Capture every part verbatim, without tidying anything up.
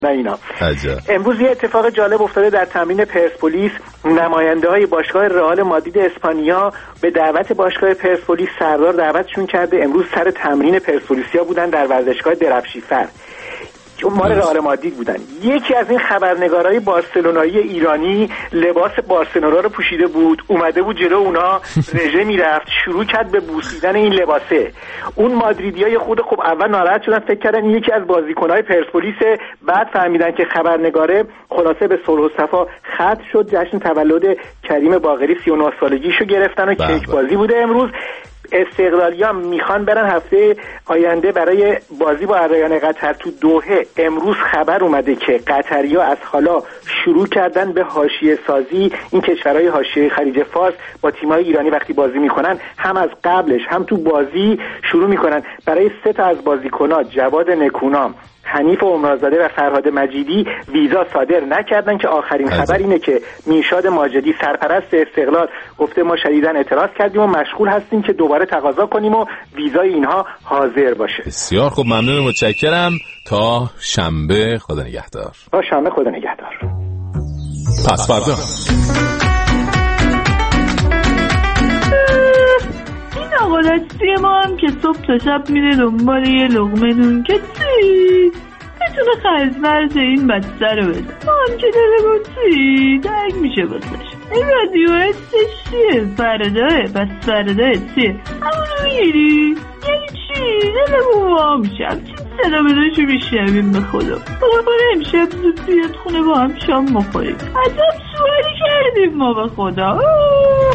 نه اینا. عجب. امروز یه اتفاق جالب افتاده در تمرین پرسپولیس. نماینده های باشگاه رئال مادرید اسپانیا به دعوت باشگاه پرسپولیس سردار دعوتشون کرده. امروز سر تمرین پرسپولیسیا بودن در ورزشگاه درفشیفر، مال رئال مادرید بودن. یکی از این خبرنگارای بارسلونایی ایرانی لباس بارسلونا رو پوشیده بود، اومده بود جلو اونا رژه میرفت، شروع کرد به بوسیدن این لباسه. اون مادریدیای خود خب اول ناراحت شدن، فکر کردن یکی از بازیکن‌های پرسپولیس، بعد فهمیدن که خبرنگاره. خلاصه به صلح و صفا ختم شد. جشن تولد کریم باقری سی و نه سالگیشو گرفتن و کیک بازی بوده امروز. استقلالیان میخوان برن هفته آینده برای بازی با ارایان قطر تو دوحه. امروز خبر اومده که قطری‌ها از حالا شروع کردن به حاشیه سازی. این کشورهای حاشیه خلیج فارس با تیم‌های ایرانی وقتی بازی میکنن هم از قبلش هم تو بازی شروع میکنن برای سه تا از بازیکن‌ها، جواد نکونام، حنیف عمرزاده و فرهاد مجیدی، ویزا صادر نکردن که آخرین خبر اینه که میرشاد ماجدی سرپرست استقلال گفته ما شدیداً اعتراض کردیم و مشغول هستیم که دوباره تقاضا کنیم و ویزای اینها حاضر باشه. بسیار خوب، ممنون و متشکرم. تا شنبه خدا نگهدار. تا شنبه خدا نگهدار. پس فردا آقالتی ما هم که صبح تا شب میره دنبال یه لقمه نون که چی بتونه خزورز این بسته رو بده. ما هم که دلمون چی درگ میشه بسش. این رادیو هستش چیه؟ فرداه. پس فرداه چیه؟ همونو میگیری؟ یعنی چی؟ دلمون وا میشه همچین صدا بداشو میشنویم به خدا. خدا کنه امشب زود بیاد خونه با هم شام بخوریم. عجب سوالی کردیم ما به خدا. آه.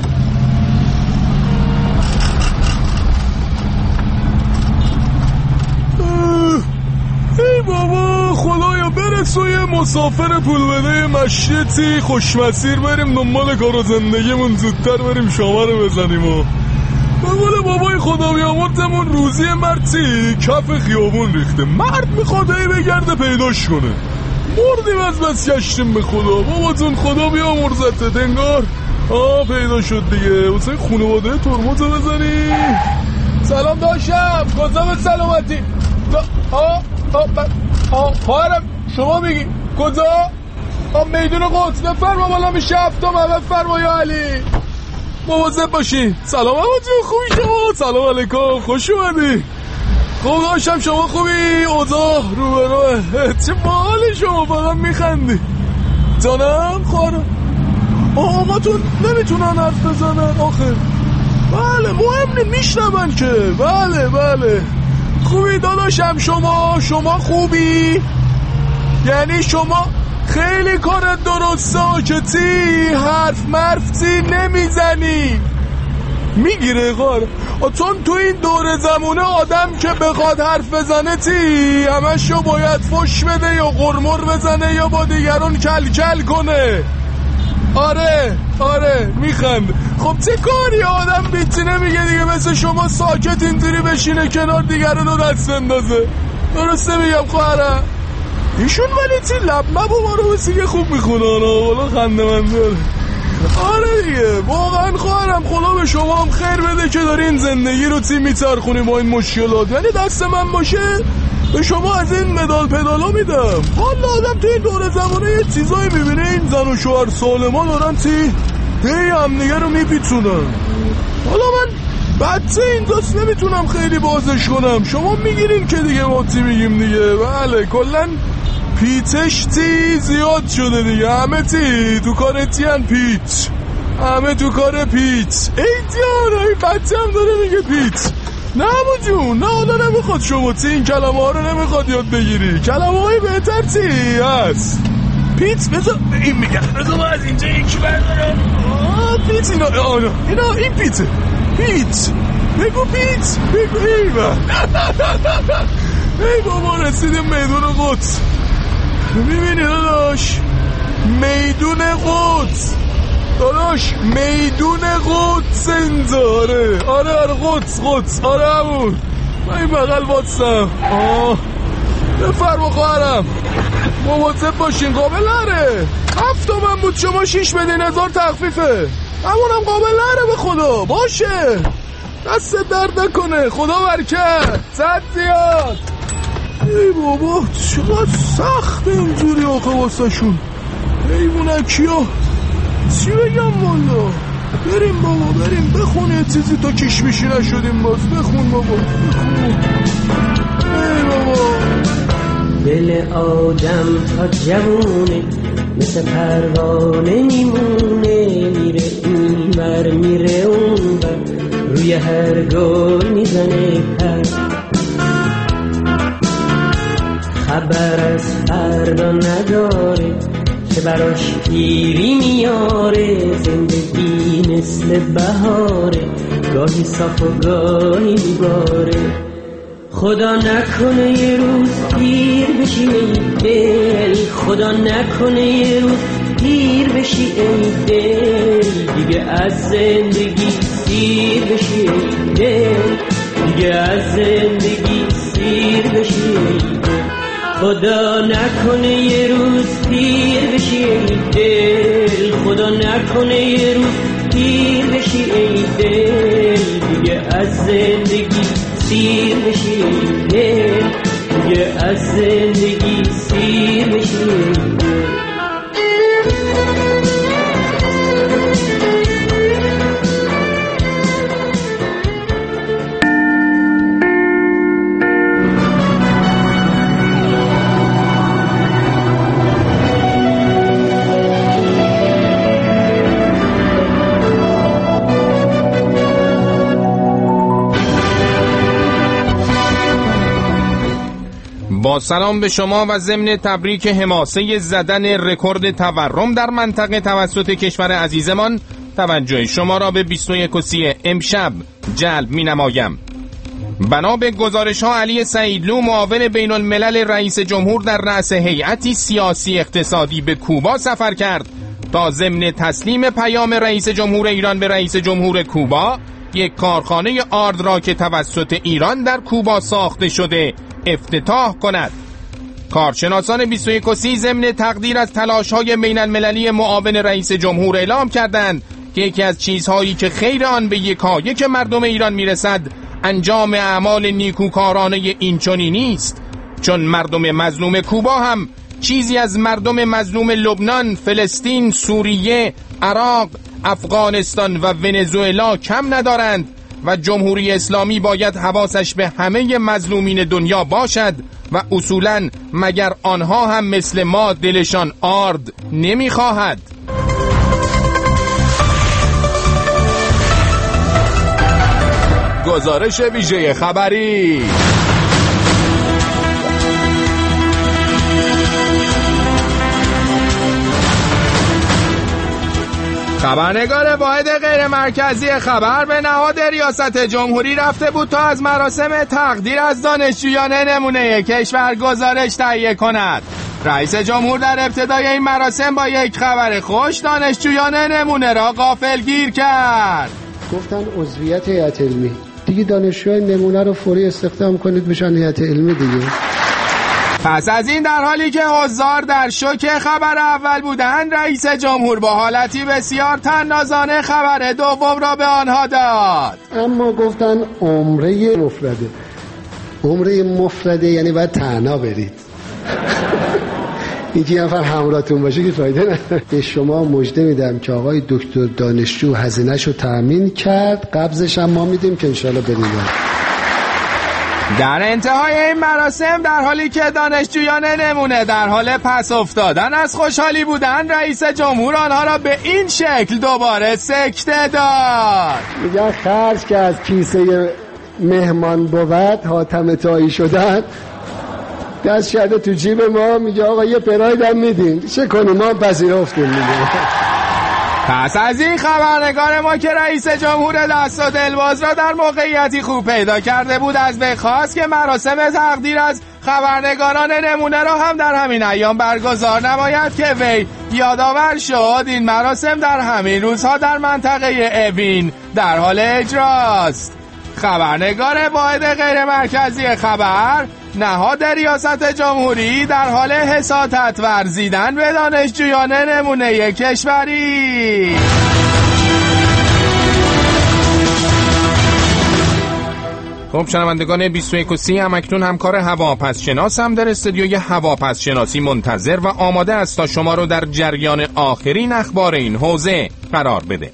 ای بابا خدایا برسو یه مسافر پول بده مشیتی خوشمسیر بریم دنبال کار و زندگیمون زودتر بریم شامه رو بزنیم و بقول بابای خدا بیامرزمون روزی مرتی کف خیابون ریخته. مرد میخواد ای بگرده پیداش کنه. مردیم از بس گشتیم به خدا. باباتون خدا بیامرزته دنگار. آه پیدا شد دیگه. واسه خانواده ترمز بزنی. سلام داشتم کجا به سلامتی. آه آه آه خواهرم شما میگی کجا؟ آه میدون قدس بفرما بالا میشه هفتم همه فرما یا علی. مواظب باشی. سلام همتون خوبی شما؟ سلام علیکم خوش اومدی. خوب داشتم شما خوبی؟ اوضاع رو به روه. چه باحال شما فقط میخندی جانم خواهرم. آه آقاتون نمیتونن حرف بزنن آخه. بله مهم نی میشنون که. بله بله خوبی داداشم شما؟ شما خوبی؟ یعنی شما خیلی کارت درسته که تی حرف مرفتی نمیزنی. میگیره غار چون تو این دور زمونه آدم که بخواد حرف بزنه تی همشو باید فش بده یا غرمر بزنه یا با دیگران کل کل کنه. آره آره میخند. خب چه کاری آدم بیتی نمیگه دیگه مثل شما ساکت اینطوری بشینه کنار دیگران رو دست اندازه. درسته میگم خواهرم؟ ایشون ولی تی لب مب و ما رو بسیگه خوب میخونه والا خنده من داره. آره دیگه واقعا خواهرم خدا به شما هم خیر بده که دارین زندگی رو تی میچرخونی با این مشکلات. یعنی دست من باشه به شما از این مدال پدالا میدم. حالا آدم توی دور زمانه یه چیزایی میبینه این زن و شوهر سالما دارن تی هی هم دیگه رو میپیچونن. حالا من بچه اینجاست نمیتونم خیلی بازش کنم. شما میگیرین که دیگه ما تی میگیم دیگه. بله کلن پیچش تی زیاد شده دیگه. همه تی تو کار تی هن پیچ. همه تو کار پیچ. ای جان ای بچه هم داره میگه پیچ. نه امو جون نه حالا نمیخواد شما تی این کلمه ها رو نمیخواد یاد بگیری. کلمه های بهتر تی هست. پیچ بذار این میگه بذار ما از اینجا یکی بردارم. آه پیچ اینا آنا اینا این پیچه پیچ بگو پیچ بگو ایوه. ای بابا رسیدیم میدون قدس. میبینی داداش میدون قدس داداش میدون قدس اینجا. آره آره آره قدس قدس آره همون این بغل واتسم. آه بفرما خواهرم مواظب باشین. قابل نره هفت من بود شما شیش بدین هزار تخفیفه. همونم قابل نره به خدا باشه. دست درد نکنه خدا برکت. صد زیاد. ای بابا چقدر سخت اینجوری آقا واسه شون. حیوانکی ها چی بگم والا. بریم بابا بریم بخونه چیزی تا کشمشی نشدیم. باز بخون بابا بخون. ای بابا دل آدم تا جوونه مثل پروانه میمونه، میره این بر میره اون بر، روی هر گل میزنه پر. خبر از فردا نداره که براش پیری میاره، زندگی مثل بهاره گاهی صاف و گاهی بیباره. خدا نکنه یه روز پیر بشی ای دل، خدا نکنه یه روز پیر بشی ای دل، دیگه از زندگی سیر بشی ای دل، دیگه از زندگی سیر بشی ای دل. خدا نکنه یه روز پیر بشی ای دل، خدا نکنه یه روز پیر بشی ای دل، دیگه از زندگی سیر بشی ای دل، دیگه از زندگی سیر بشی ای دل. با سلام به شما و ضمن تبریک حماسه زدن رکورد تورم در منطقه توسط کشور عزیزمان، توجه شما را به بیست و یک و سی امشب جلب می نمایم. بنا به گزارش ها علی سعیدلو معاون بین الملل رئیس جمهور در رأس هیئتی سیاسی اقتصادی به کوبا سفر کرد تا ضمن تسلیم پیام رئیس جمهور ایران به رئیس جمهور کوبا یک کارخانه آرد را که توسط ایران در کوبا ساخته شده افتتاح کند. کارشناسان بیست و یک و سی ضمن تقدیر از تلاش‌های بین المللی معاون رئیس جمهور اعلام کردند که یکی از چیزهایی که خیر آن به یکایک مردم ایران میرسد انجام اعمال نیکوکارانه اینچنینی است، چون مردم مظلوم کوبا هم چیزی از مردم مظلوم لبنان، فلسطین، سوریه، عراق، افغانستان و ونزوئلا کم ندارند و جمهوری اسلامی باید حواسش به همه مظلومین دنیا باشد و اصولاً مگر آنها هم مثل ما دلشان آرد نمیخواهد. گزارش ویژه خبری. خبرنگار واحد غیر مرکزی خبر به نهاد ریاست جمهوری رفته بود تا از مراسم تقدیر از دانشجویان نمونه کشور گزارش تهیه کند. رئیس جمهور در ابتدای این مراسم با یک خبر خوش دانشجویان نمونه را غافلگیر کرد. گفتن عضویت هیئت علمی، دیگه دانشجویان نمونه رو فوری استخدام کنید بشن هیئت علمی دیگه. پس از این در حالی که حضار در شوک خبر اول بودند، رئیس جمهور با حالتی بسیار طنازانه خبر دوم را به آنها داد. اما گفتن عمره مفرده. عمره مفرده یعنی باید تنها برید. یکی نفر همراهتون باشه که فایده نداره. به شما مژده میدم که آقای دکتر دانشجو هزینه‌شو تأمین کرد، قبضش هم ما میدیم که انشالله بریم. در انتهای این مراسم در حالی که دانشجویان نمونه در حال پس افتادن از خوشحالی بودند، رئیس جمهور آنها را به این شکل دوباره سکته داد. میگن خرج که از کیسه مهمان بود حاتم تایی شدن، دست شده تو جیب ما، میگه آقا یه پراید هم میدیم چه کنیم، ما پذیرفتیم میگه. پس از این خبرنگار ما که رئیس جمهور دست و دلباز را در موقعیتی خوب پیدا کرده بود از وی خواست که مراسم تقدیر از خبرنگاران نمونه را هم در همین ایام برگزار نماید که وی یادآور شد این مراسم در همین روزها در منطقه اوین در حال اجراست. خبرنگار واحد غیر مرکزی خبر نهاد ریاست جمهوری در حال حسادت ورزیدن به دانشجویان نمونه کشوری. خب شنوندگان بیست و یک و سی هم اکنون همکار هواپس شناس هم در استودیوی هواپس شناسی منتظر و آماده است تا شما رو در جریان آخرین اخبار این حوزه قرار بده.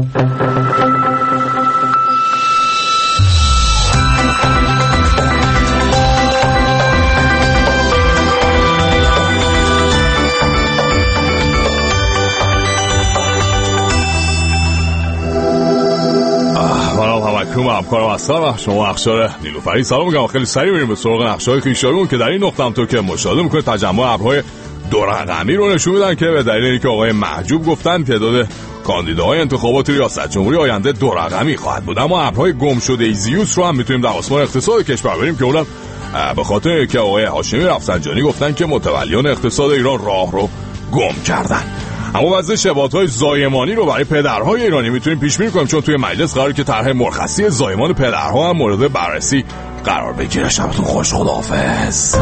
همکنون همکارم هستم و شما اخشار نیلوفری. سلام میگم. خیلی سریع بریم به سراغ نقشه‌های خویشاویمون که در این نقطه هم تو که مشاهده میکنید تجمع ابرهای دو رقمی رو نشون میدن که به دلیل اینکه آقای محجوب گفتن تعداد کاندیداهای انتخابات ریاست جمهوری آینده دو رقمی خواهد بود. اما ابرهای گم شده زیوس رو هم میتونیم در آسمان اقتصاد کشور بریم که اونم به خاطر که آقای هاشمی رفسنجانی گفتن که متولیان اقتصاد ایران راه رو گم کردن. اما وضع شباهت‌های زایمانی رو برای پدرهای ایرانی میتونیم پیش بینی کنیم، چون توی مجلس قراره که طرح مرخصی زایمان پدرها هم مورد بررسی قرار بگیره. شبتون خوش، خداحافظ.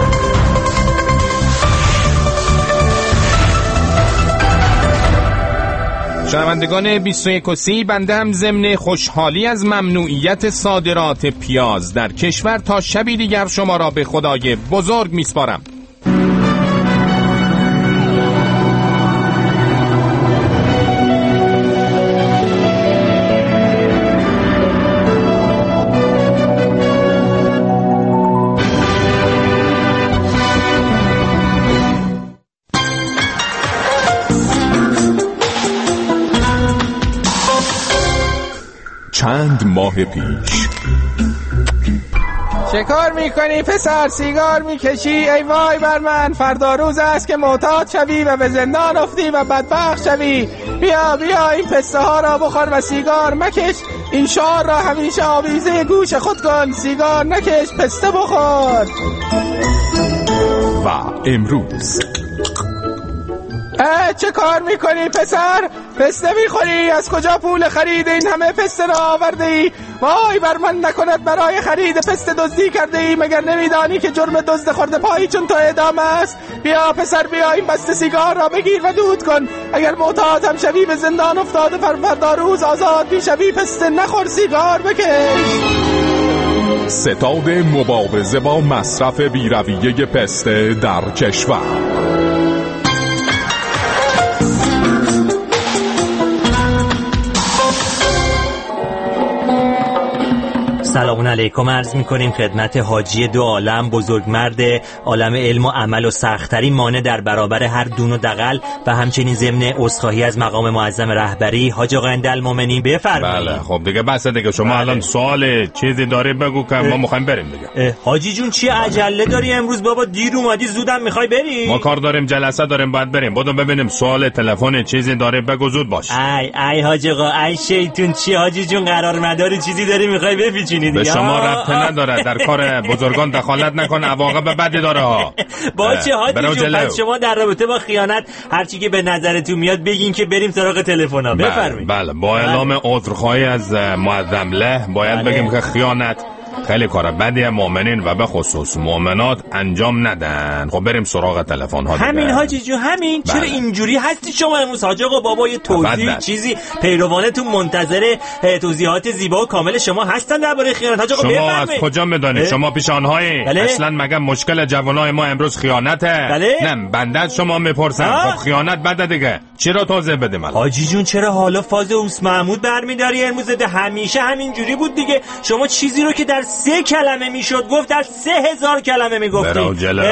شنوندگان بیست و یک و سی، بنده هم ضمن خوشحالی از ممنوعیت صادرات پیاز در کشور تا شبی دیگر شما را به خدای بزرگ میسپارم. چند ماه پیش. چه کار میکنی پسر؟ سیگار میکشی؟ ای وای بر من، فردا روز است که معتاد شوی و به زندان افتی و بدبخت شوی. بیا بیا این پسته ها را بخور و سیگار مکش. این شعار را همیشه آویزه گوش خود کن. سیگار نکش، پسته بخور. و امروز اه چه کار میکنی پسر؟ پسته میخوری؟ از کجا پول خرید این همه پسته را آورده ای؟ وای بر من، نکند برای خرید پسته دزدی کرده ای؟ مگر نمیدانی که جرم دزد خورده پایی چون تو اعدام است؟ بیا پسر بیا این بسته سیگار را بگیر و دود کن. اگر معتاد هم شوی به زندان افتاده فردا روز آزاد میشوی. پسته نخور، سیگار بکش. ستاد مبارزه با مصرف بی‌رویه پسته در کشور. سلام علیکم عرض می‌کنیم خدمت حاجی دو عالم، بزرگمرد عالم علم و عمل و سخت‌ترین مانع در برابر هر دون و دغل و همچنین ضمن عذرخواهی از مقام معظم رهبری حاج آقا اندالمومنی. بفرمایید. بله خب دیگه بس دیگه. شما بله. الان سوال چیزی داره بگو که ما می‌خوایم بریم دیگه. حاجی جون چی عجله داری امروز بابا؟ دیر اومدی زودم می‌خوای بری؟ ما کار داریم، جلسه داریم، باید بریم. بدو ببینیم سوال تلفن چیزی داره بگو، زود باش. ای ای حاج آقا، ای شیطون، چی حاجی جون قرار مداری چیزی داری می‌خوای بپیچونی دیگه؟ به شما ربطی نداره، در کار بزرگان دخالت نکن، عواقب بدی داره ها. با چه حاجی جون؟ پس شما در رابطه با خیانت هر چی که به نظرتون میاد بگین که بریم سراغ تلفن‌ها. بفرمایید. بله با اعلام عذرخواهی از معظم له باید بگیم که خیانت خیلی کار بدی مؤمنین و به خصوص مؤمنات انجام ندن. خب بریم سراغ تلفن ها. همین حاجی جو همین. بله. چرا اینجوری هستی شما امروز حاج آقا؟ بابا یه توضیح چیزی پیروانتون منتظر توضیحات زیبا و کامل شما هستن درباره خیانت. حاج آقا شما از کجا میدونید؟ شما پیش آنهایی؟ بله؟ اصلا مگه مشکل جوانای ما امروز خیانته؟ بله؟ نه بنده از شما میپرسم. خب خیانت بده دیگه، چرا توضیح بدیم الان؟ حاجی جون چرا حالا فاز اوس محمود برمی‌داری امروز؟ ده همیشه همینجوری بود دیگه. شما چیزی رو که در سه کلمه میشد گفت در سه هزار کلمه میگفتیم.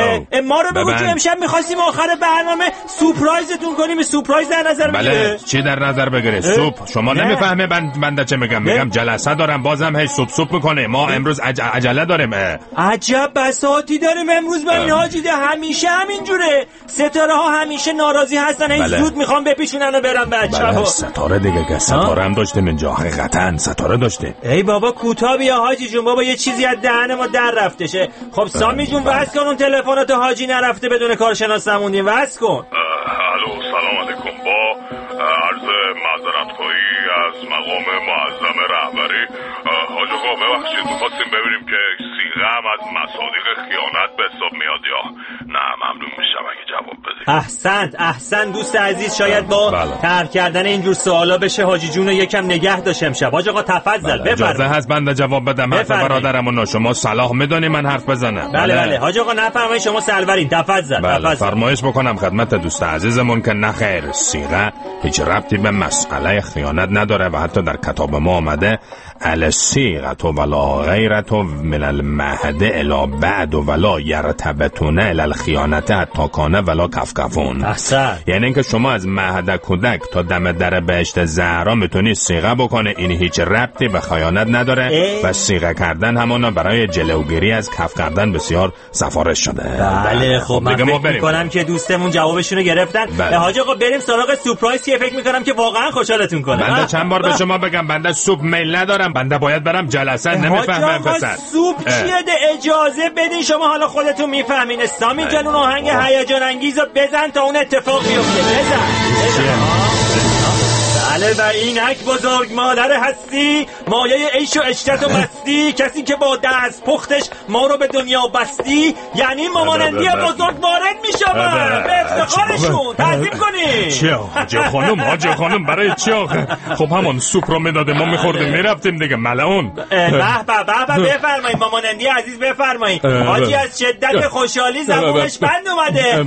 ما رو بگو که امشب میخواستیم آخر برنامه سورپرایزتون کنیم. سورپرایز در نظر بگیره. بله چی در نظر بگیره؟ سوپ. شما نمیفهمه بند بنده چه میگم؟ میگم جلسه دارم بازم هیچ سوپ سوپ میکنه. ما امروز عج... عجله داریم. عجب بساطی داریم امروز ببین حاجی، ده همیشه همینجوره. ستاره ها همیشه ناراضی هستن، هیچ زود میخوام بپیچونن و برن بچه‌ها. بله ستاره دیگه که ستاره هم داشتیم اینجا، حقیقتا ستاره داشتیم. ای بابا کوتاه بیا حاجی جون، بابا یه چیزی از دهن ما در رفته شه. خب سامی جون واسه کن اون تلفنات حاجی نرفته بدون کارشناس نموندیم. واسه کن. الو سلام علیکم. با عرض معذرت خواهی از مقام معظم رهبری. حاج آقا ببخشید می‌خواستیم ببینیم که سیغه هم از مصادیق خیانت به حساب میاد یا نه؟ ممنون میشم اگه جواب بدید. احسنت احسن دوست عزیز، شاید با طرح کردن اینجور سوالا بشه حاجی جون رو یکم نگه داشت امشب. حاج آقا تفضل بفرمایید. اجازه هست بنده جواب بدم؟ حرف برادرمون شما صلاح میدونی من حرف بزنم؟ بله بله حاج آقا نفرمایید، شما سرورین، تفضل. بله تفضل. فرمایش بکنم خدمت دوست عزیزمون که نخیر، صیغه هیچ ربطی به مسئله خیانت نداره و حتی در کتاب ما آمده الصیغه ولا غیرت من المهد الا بعد ولا یرتبتون الی الخیانت حتی کان ولا کفکفون. احسن. یعنی اینکه شما از مهد کودک تا دم در بهشت زهرا میتونی صیغه بکنه، این هیچ ربطی به خیانت نداره ای؟ و صیغه کردن همانا برای جلوگیری از کف کردن بسیار سفارش شده. بله خب من فکر میکنم که دوستمون جوابشون رو گرفتن. بله. حاج آقا بریم سراغ سورپرایز که فکر میکنم که واقعا خوشحالتون کنه. بنده چند بار به شما بگم بنده سوپ میل ندارم، بنده باید برم جلسه، نمیفهمم پسر. سوپ چیه ده؟ اجازه بدین شما حالا خودتون میفهمین. سامی جان اون آهنگ هیجان انگیزو بزن تا اون اتفاق بیفته. بزن بله و اینک بزرگ مادر هستی، مایه عیش و عشرت و مستی، کسی که با دست پختش ما رو به دنیا بستی، یعنی مامانندی بزرگ وارد میشوند به افتخارشون. تعظیم کنی. چی حاج خانم؟ حاج خانم برای چی آخه؟ خب همون سوپ رو میداده ما میخوردیم میرفتیم دیگه ملعون. به به به به بفرمایید مامانندی عزیز بفرمایید. حاجی از شدت خوشحالی زبونش بند اومده.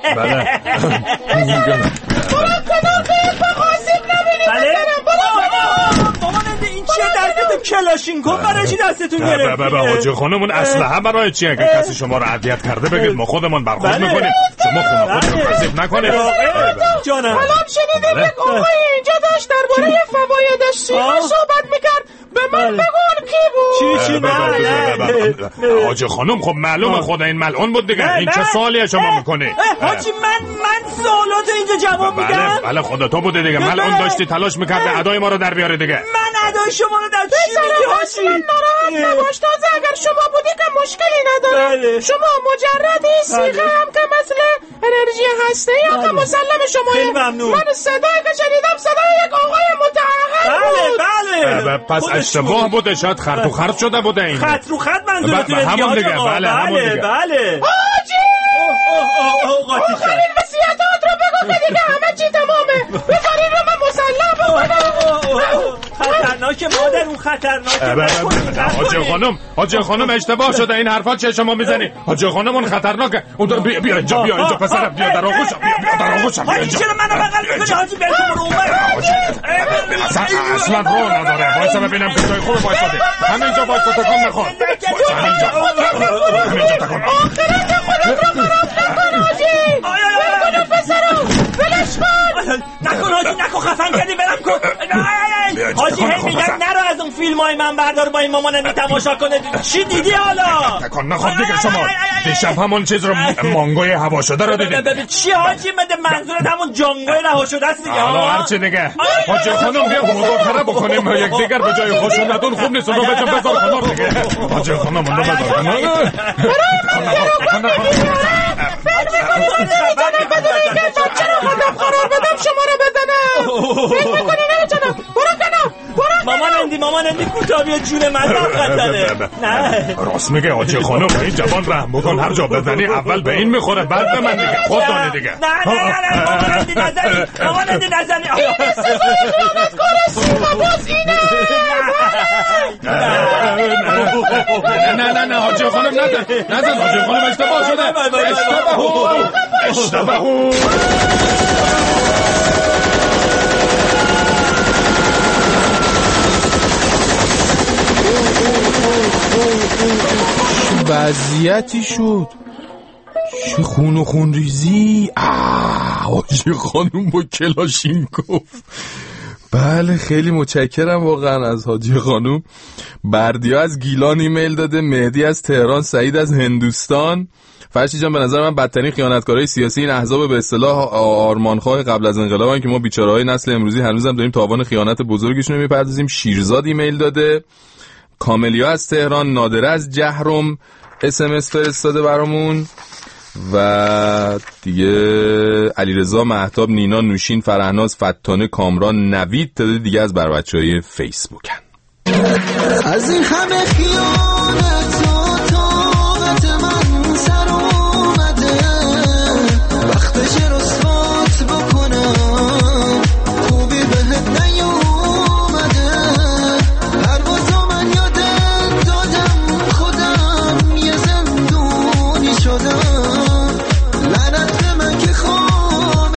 بله ماماننده این چیه دستتون؟ کلاشینکوف برای چی دستتون گرفت؟ بابا حاج خانمون اسلحه برای چیه؟ اگه کسی شما رو اذیت کرده بگید ما خودمون برخورد میکنیم، شما خونه خودتون کثیف نکنید. جانم حالا شنیدیم یک آقای اینجا داشت درباره فوایدش صیغه صحبت میکرد، به من بگون کی بود؟ چی چی نه حاج خانم خب معلومه خدا این ملعون بود دیگه. این چه سوالیه شما میکنی؟ حاجی من من سوالات اینجا جواب میدم. بله خدا تو بوده دیگه، ملعون داشتی تلاش میکرد ادای ما رو در بیاره دیگه. من ادای شما رو در چی میگی حاجی؟ من ناراحت نباش، تازه اگر شما بودی که مشکلی نداره. شما مجردی، صیغه هم که مثل انرژی هسته‌ای هم که مسلم شمایه. من صدایی که شنیدم صدای یک آقای متعهد بود. بله بله پس اشتباه بوده، شاید خرط و خرط شده بوده این. خط رو خط منظورتونه همون دیگه. بله همون دیگه. بله حاجی آخرین وصیتات رو بگو که دیگه همه چی تمامه. بذارین رو من مسلم بکنم. خطرناکه مادر، اون خطرناکه. حاج خانم حاج خانم اشتباه شده، این حرفا چه شما میزنی؟ حاج خانم اون خطرناکه. اون بیا بیا اینجا بیا اینجا پسرم بیا در آغوشم بیا در آغوشم. حاجی چرا منو بغل میکنی حاجی؟ برو اون بر. اصلا رو نداره. وایسا ببینم که جای خوبه وایساده. همینجا وایسا تکون نخور. همینجا همینجا تکون. آخرت خودت رو خراب نکن حاجی. بلکن پسرم بلش کن. نکن حاجی نکن، خفن کردی برم کن. حاجی هی میگن نرو از اون فیلم های من بردار با این مامانمی تماشا کنه. چی دیدی حالا؟ تکن نخور دیگه شما. دیشب همون چیز رو مانگوی هوا شده رو دیدی. چی حاجی؟ مده منظورت همون جانگوی رها شده است دیگه. حالا هرچی دیگه. حاج خانم بیا مذاکره بکنیم یکدیگر به جای خشونتون خوب نیست. اونو بچم بذار کنار دیگه. حاج خانم اونو بذار کنار. قرار بدم شما رو بزنم. فکر میکنی نمیتونم. برو کنم مامانندی مامانندی کوتابی جون من در خطره. نه راست میگه حاج خانم، این جوان رحم بکن، هر جا بزنی اول به این میخوره بعد به من دیگه. خود دانی دیگه. نه نه نه مامانندی نزنی مامانندی نزنی. این استفای خیانت کار سیغه باز اینه. نه نه نه حاج خانم نزن نزن حاج خانم اشتباه شده. اشتباه اشتباه. وضعیتی شد، چه خون و خون ریزی. حاج خانم با کلاشینکوف. بله خیلی متشکرم واقعا از حاجی خانم. بردیا از گیلان ایمیل داده، مهدی از تهران، سعید از هندوستان. فرشی جان به نظر من بدترین خیانتکارای سیاسی این احزاب به اصطلاح آرمانخواه قبل از انقلابن که ما بیچاره‌های نسل امروزی هنوزم داریم تاوان خیانت بزرگشون رو میپردازیم. شیرزاد ایمیل داده، کاملیا از تهران، نادره از جهرم اس ام اس فرستاده برامون و دیگه علیرضا، مهتاب، نینا، نوشین، فرهناز، فتانه، کامران، نوید تا دیگه از بر بچهای فیسبوکن. از این همه خیانت